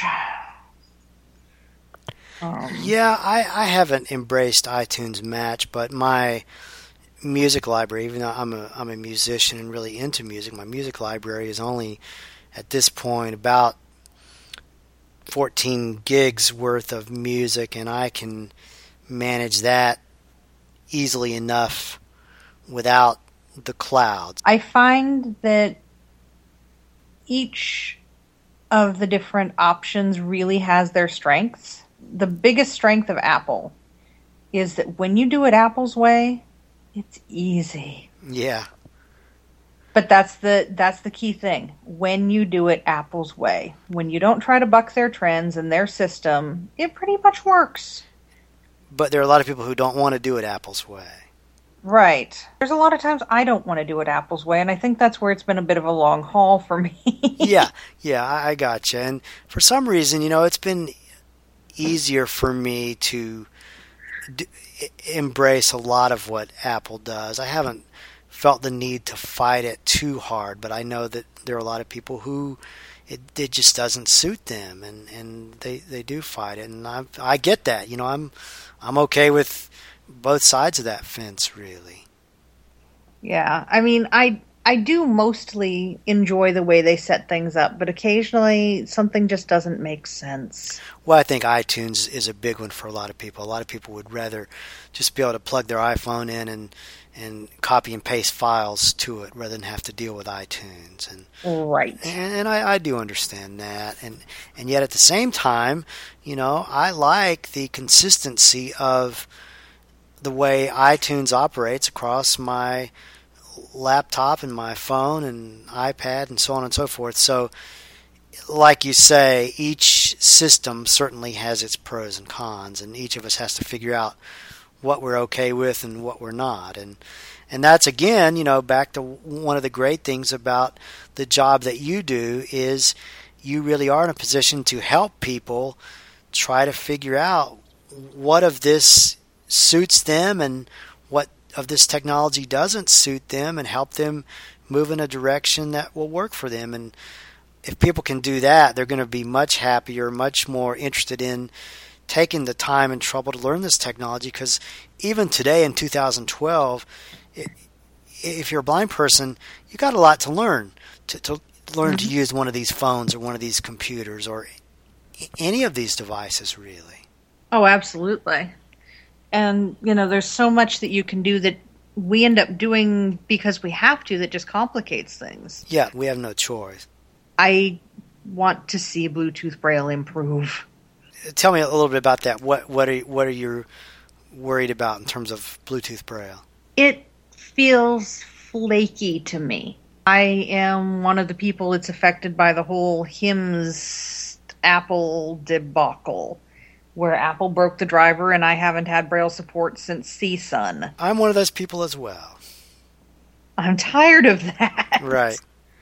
[SPEAKER 2] Um,
[SPEAKER 1] yeah, I, I haven't embraced iTunes Match, but my music library, even though I'm a I'm a musician and really into music, my music library is only at this point about fourteen gigs worth of music, and I can manage that easily enough without the clouds.
[SPEAKER 2] I find that each of the different options really has their strengths. The biggest strength of Apple is that when you do it Apple's way, it's easy.
[SPEAKER 1] Yeah.
[SPEAKER 2] But that's the that's the key thing. When you do it Apple's way, when you don't try to buck their trends and their system, it pretty much works.
[SPEAKER 1] But there are a lot of people who don't want to do it Apple's way.
[SPEAKER 2] Right. There's a lot of times I don't want to do it Apple's way, and I think that's where it's been a bit of a long haul for me.
[SPEAKER 1] yeah, yeah, I, I gotcha. And for some reason, you know, it's been easier for me to d- embrace a lot of what Apple does. I haven't felt the need to fight it too hard, but I know that there are a lot of people who it, it just doesn't suit them, and, and they, they do fight it, and I I get that. You know, I'm I'm okay with both sides of that fence, really.
[SPEAKER 2] Yeah, I mean, I I do mostly enjoy the way they set things up, but occasionally something just doesn't make sense.
[SPEAKER 1] Well, I think iTunes is a big one for a lot of people. A lot of people would rather just be able to plug their iPhone in and and copy and paste files to it rather than have to deal with iTunes. And
[SPEAKER 2] right.
[SPEAKER 1] And, and I, I do understand that. And and yet at the same time, you know, I like the consistency of the way iTunes operates across my laptop and my phone and iPad and so on and so forth. So, like you say, each system certainly has its pros and cons, and each of us has to figure out what we're okay with and what we're not. And and that's, again, you know, back to one of the great things about the job that you do is you really are in a position to help people try to figure out what of this suits them and what of this technology doesn't suit them, and help them move in a direction that will work for them. And if people can do that, they're going to be much happier, much more interested in taking the time and trouble to learn this technology, because even today in two thousand twelve, it, if you're a blind person, you got a lot to learn, to, to learn mm-hmm. to use one of these phones or one of these computers or any of these devices, really.
[SPEAKER 2] Oh, absolutely. And, you know, there's so much that you can do that we end up doing because we have to that just complicates things.
[SPEAKER 1] Yeah, we have no choice.
[SPEAKER 2] I want to see Bluetooth Braille improve.
[SPEAKER 1] Tell me a little bit about that. What what are what are you worried about in terms of Bluetooth Braille?
[SPEAKER 2] It feels flaky to me. I am one of the people that's affected by the whole HIMS Apple debacle, where Apple broke the driver and I haven't had Braille support since C S U N.
[SPEAKER 1] I'm one of those people as well.
[SPEAKER 2] I'm tired of that.
[SPEAKER 1] Right.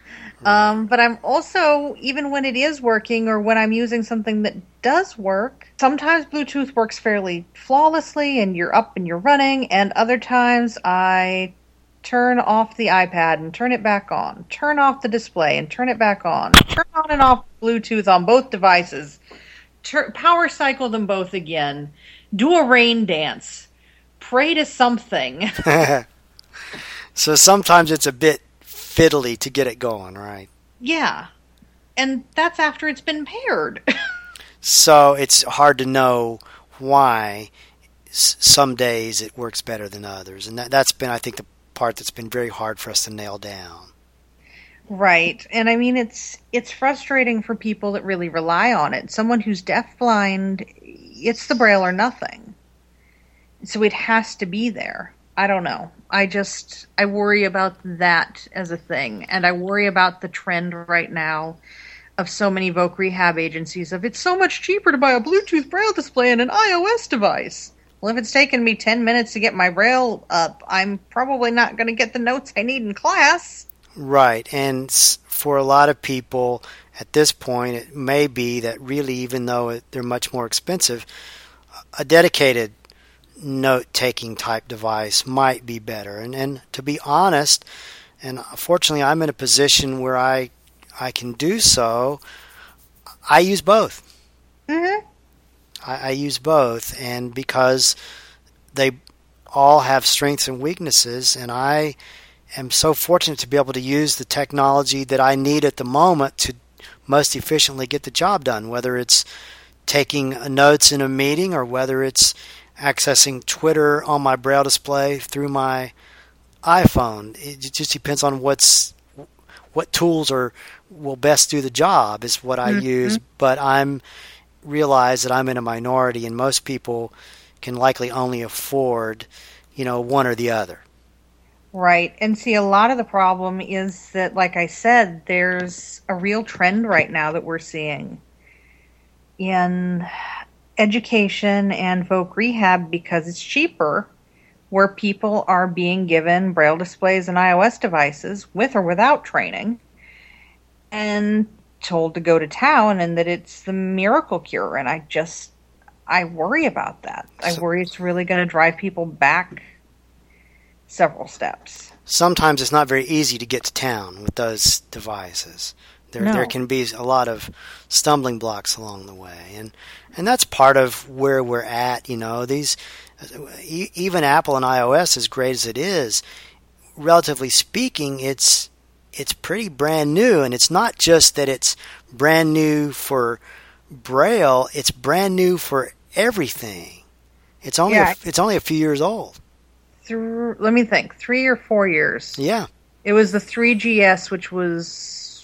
[SPEAKER 2] Um, but I'm also, even when it is working or when I'm using something that does work, sometimes Bluetooth works fairly flawlessly and you're up and you're running, and other times I turn off the iPad and turn it back on, turn off the display and turn it back on, turn on and off Bluetooth on both devices, tur- power cycle them both again, do a rain dance, pray to something.
[SPEAKER 1] So sometimes it's a bit fiddly to get it going, right?
[SPEAKER 2] Yeah. And that's after it's been paired.
[SPEAKER 1] So it's hard to know why s- some days it works better than others. And that, that's been, I think, the part that's been very hard for us to nail down.
[SPEAKER 2] Right. And I mean, it's it's frustrating for people that really rely on it. Someone who's deafblind, it's the Braille or nothing. So it has to be there. I don't know. I just, I worry about that as a thing. And I worry about the trend right now of so many voc rehab agencies of it's so much cheaper to buy a Bluetooth Braille display and an iOS device. Well, if it's taken me ten minutes to get my Braille up, I'm probably not going to get the notes I need in class.
[SPEAKER 1] Right. And for a lot of people at this point, it may be that really, even though they're much more expensive, a dedicated note-taking type device might be better. And, and to be honest, and fortunately I'm in a position where I I can do so, I use both.
[SPEAKER 2] Mm-hmm.
[SPEAKER 1] I, I use both, and because they all have strengths and weaknesses, and I am so fortunate to be able to use the technology that I need at the moment to most efficiently get the job done, whether it's taking notes in a meeting or whether it's accessing Twitter on my Braille display through my iPhone. It just depends on what's what tools are will best do the job is what I mm-hmm. use, but I'm realize that I'm in a minority, and most people can likely only afford, you know, one or the other.
[SPEAKER 2] Right. And see, a lot of the problem is that, like I said, there's a real trend right now that we're seeing in education and voc rehab because it's cheaper, where people are being given Braille displays and iOS devices with or without training and told to go to town and that it's the miracle cure. And I just, I worry about that. I worry it's really going to drive people back several steps.
[SPEAKER 1] Sometimes it's not very easy to get to town with those devices. There, no. there can be a lot of stumbling blocks along the way, and and that's part of where we're at. You know, these even Apple and iOS, as great as it is, relatively speaking, it's it's pretty brand new, and it's not just that it's brand new for Braille; it's brand new for everything. It's only yeah. a, it's only a few years old.
[SPEAKER 2] Through, let me think, three or four years.
[SPEAKER 1] Yeah,
[SPEAKER 2] it was the three G S, which was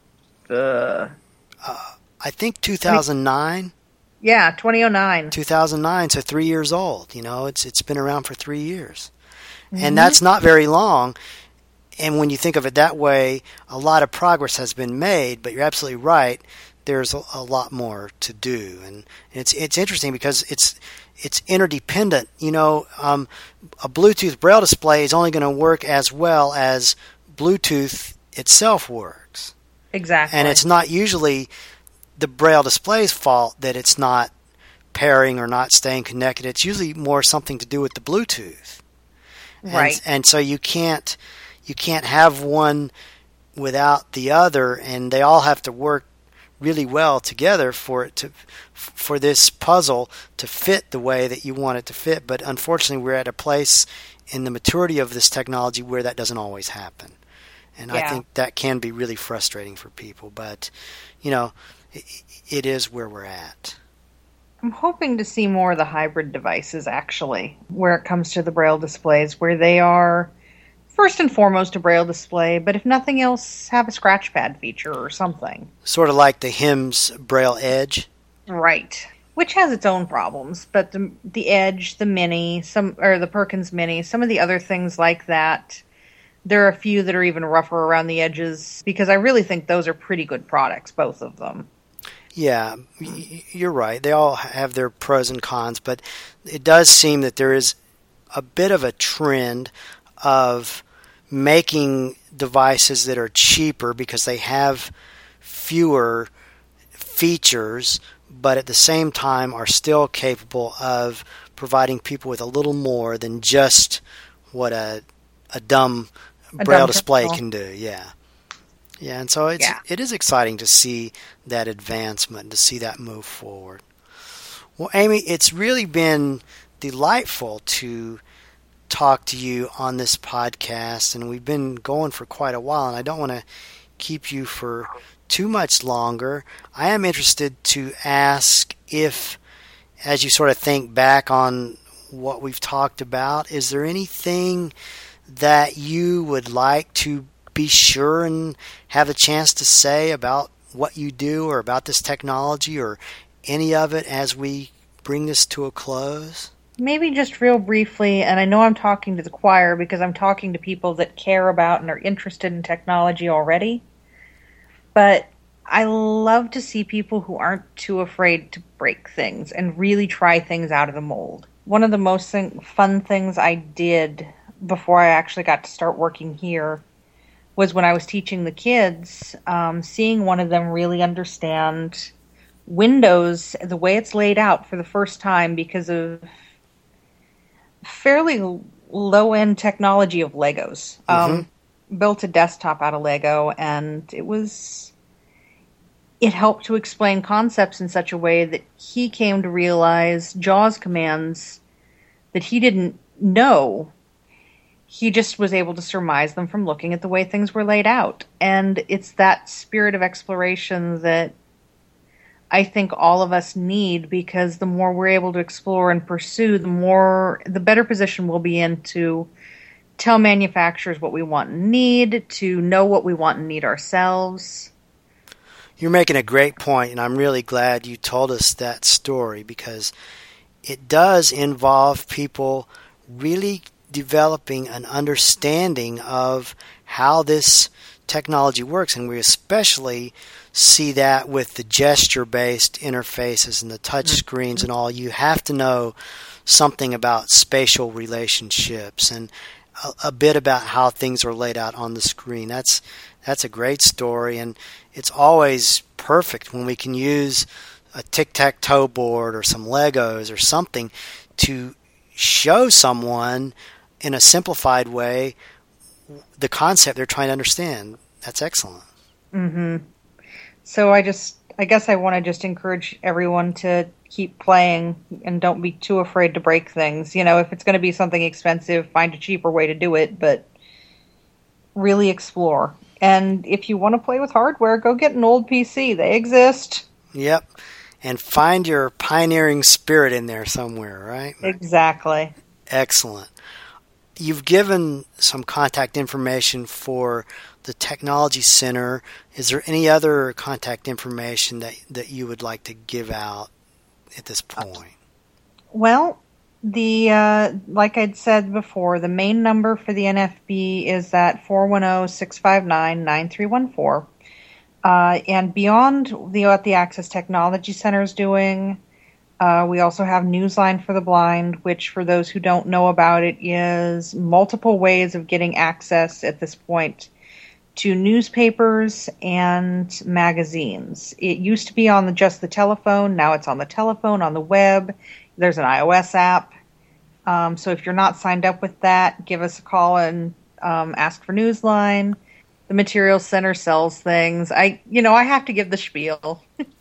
[SPEAKER 2] uh,
[SPEAKER 1] uh I think two thousand nine.
[SPEAKER 2] Yeah, twenty oh nine.
[SPEAKER 1] two thousand nine, so three years old. You know, it's it's been around for three years, mm-hmm. and that's not very long. And when you think of it that way, a lot of progress has been made. But you're absolutely right. There's a, a lot more to do, and it's it's interesting because it's it's interdependent. You know, um, a Bluetooth Braille display is only going to work as well as Bluetooth itself works.
[SPEAKER 2] Exactly.
[SPEAKER 1] And it's not usually the Braille display's fault that it's not pairing or not staying connected. It's usually more something to do with the Bluetooth.
[SPEAKER 2] Right.
[SPEAKER 1] And, and so you can't you can't have one without the other, and they all have to work really well together for it to for this puzzle to fit the way that you want it to fit. But unfortunately, we're at a place in the maturity of this technology where that doesn't always happen. And yeah. I think that can be really frustrating for people. But, you know, it, it is where we're at.
[SPEAKER 2] I'm hoping to see more of the hybrid devices, actually, where it comes to the Braille displays, where they are, first and foremost, a Braille display, but if nothing else, have a scratch pad feature or something.
[SPEAKER 1] Sort of like the HIMS Braille Edge?
[SPEAKER 2] Right. Which has its own problems, but the the Edge, the Mini, some or the Perkins Mini, some of the other things like that, there are a few that are even rougher around the edges, because I really think those are pretty good products, both of them.
[SPEAKER 1] Yeah, you're right. They all have their pros and cons, but it does seem that there is a bit of a trend of making devices that are cheaper because they have fewer features, but at the same time are still capable of providing people with a little more than just what a a dumb a Braille dumb display pistol. Can do. Yeah. Yeah, and so it's, yeah. it is exciting to see that advancement, to see that move forward. Well, Amy, it's really been delightful to talk to you on this podcast, and we've been going for quite a while, and I don't want to keep you for too much longer. I am interested to ask if, as you sort of think back on what we've talked about. Is there anything that you would like to be sure and have a chance to say about what you do or about this technology or any of it as we bring this to a close?
[SPEAKER 2] Maybe just real briefly, and I know I'm talking to the choir because I'm talking to people that care about and are interested in technology already, but I love to see people who aren't too afraid to break things and really try things out of the mold. One of the most thing, fun things I did before I actually got to start working here was when I was teaching the kids, um, seeing one of them really understand Windows, the way it's laid out for the first time because of fairly low-end technology of Legos. Mm-hmm. Um, built a desktop out of Lego, and it was... it helped to explain concepts in such a way that he came to realize JAWS commands that he didn't know. He just was able to surmise them from looking at the way things were laid out. And it's that spirit of exploration that I think all of us need, because the more we're able to explore and pursue, the more, the better position we'll be in to tell manufacturers what we want and need, to know what we want and need ourselves.
[SPEAKER 1] You're making a great point, and I'm really glad you told us that story, because it does involve people really developing an understanding of how this technology works, and we especially see that with the gesture-based interfaces and the touch screens and all. You have to know something about spatial relationships and a, a bit about how things are laid out on the screen. That's that's a great story, and it's always perfect when we can use a tic-tac-toe board or some Legos or something to show someone in a simplified way the concept they're trying to understand. That's excellent.
[SPEAKER 2] Mm-hmm. So I just, I guess I want to just encourage everyone to keep playing and don't be too afraid to break things. You know, if it's going to be something expensive, find a cheaper way to do it, but really explore. And if you want to play with hardware, go get an old P C. They exist.
[SPEAKER 1] Yep. And find your pioneering spirit in there somewhere, right?
[SPEAKER 2] Exactly.
[SPEAKER 1] Excellent. You've given some contact information for the Technology Center. Is there any other contact information that, that you would like to give out at this point?
[SPEAKER 2] Well, the uh, like I'd said before, the main number for the N F B is at four one zero, six five nine, nine three one four. Uh, and beyond the, what the Access Technology Center is doing, uh, we also have Newsline for the Blind, which for those who don't know about it is multiple ways of getting access at this point to newspapers and magazines. It used to be on the, just the telephone. Now it's on the telephone, on the web. There's an iOS app. Um, so if you're not signed up with that, give us a call and um, ask for Newsline. The Materials Center sells things. I, you know, I have to give the spiel.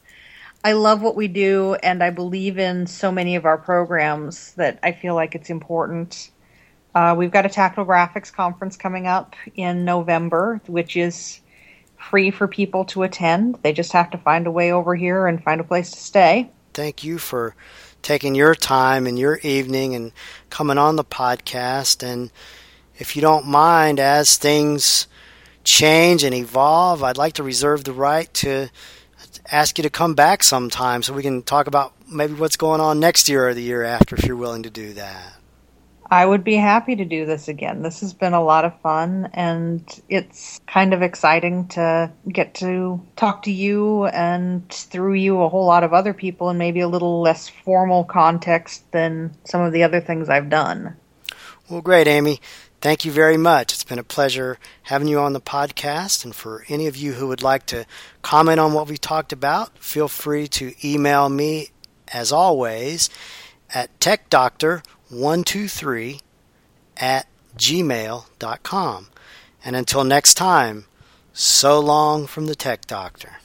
[SPEAKER 2] I love what we do, and I believe in so many of our programs that I feel like it's important. Uh, we've got a Tactile Graphics conference coming up in November, which is free for people to attend. They just have to find a way over here and find a place to stay.
[SPEAKER 1] Thank you for taking your time and your evening and coming on the podcast. And if you don't mind, as things change and evolve, I'd like to reserve the right to ask you to come back sometime so we can talk about maybe what's going on next year or the year after, if you're willing to do that.
[SPEAKER 2] I would be happy to do this again. This has been a lot of fun, and it's kind of exciting to get to talk to you and through you a whole lot of other people in maybe a little less formal context than some of the other things I've done.
[SPEAKER 1] Well, great, Amy. Thank you very much. It's been a pleasure having you on the podcast. And for any of you who would like to comment on what we talked about, feel free to email me, as always, at techdoctor one two three at gmail dot com. And until next time, so long from the Tech Doctor.